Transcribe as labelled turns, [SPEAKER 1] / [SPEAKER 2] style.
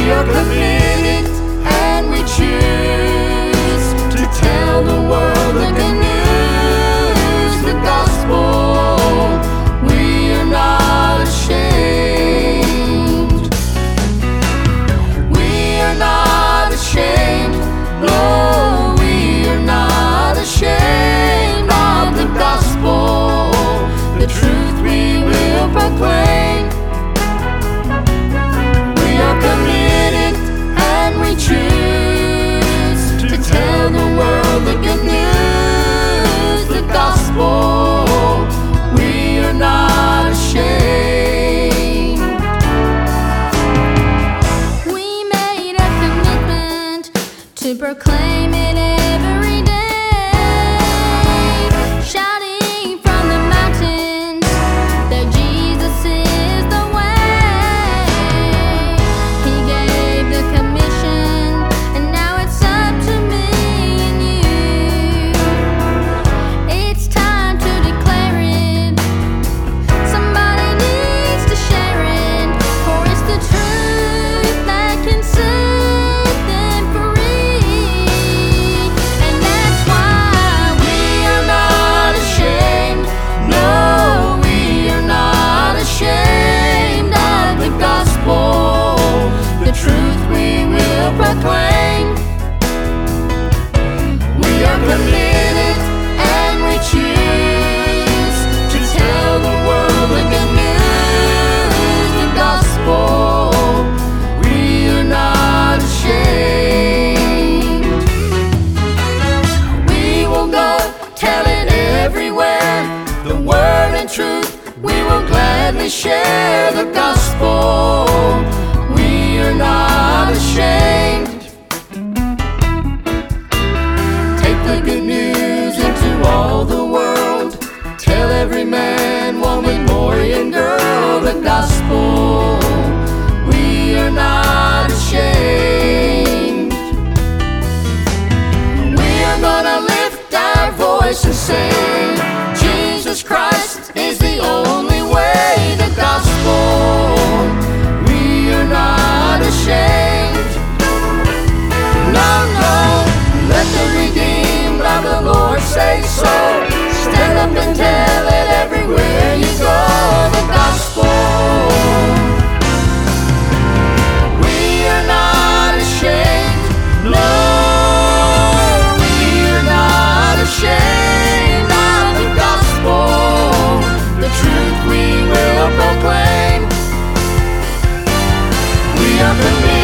[SPEAKER 1] are committed and we choose to tell the world the good news, the gospel. We are not ashamed. We are not ashamed. No, we are not ashamed of the gospel. The truth we will proclaim. We are committed and we choose to tell the world the good news, the gospel. We are not ashamed.
[SPEAKER 2] We made a commitment to proclaim it every day, shouting from the mountains that Jesus is the way. He gave the commission, and now it's up to me and you. It's time to declare it. Somebody needs to share it, for it's the truth that can set them free. And that's why
[SPEAKER 1] We are not ashamed. No, we are not ashamed of the gospel. The truth we will proclaim. We are committed and we choose to tell the world the good news, the gospel. We are not ashamed. We will go tell it everywhere, the word and truth. We will gladly share the gospel. We are not ashamed. Take the good news into all the world. Tell every man, woman, boy, and girl the gospel. We are not ashamed. We are gonna lift our voice and sing, Jesus Christ is the only way, the gospel. We are not ashamed. No, no, let the redeemed of the Lord say so. Stand up and tell it everywhere you go, the gospel. We are not ashamed. No, we are not ashamed of the gospel. The truth we will proclaim. We are committed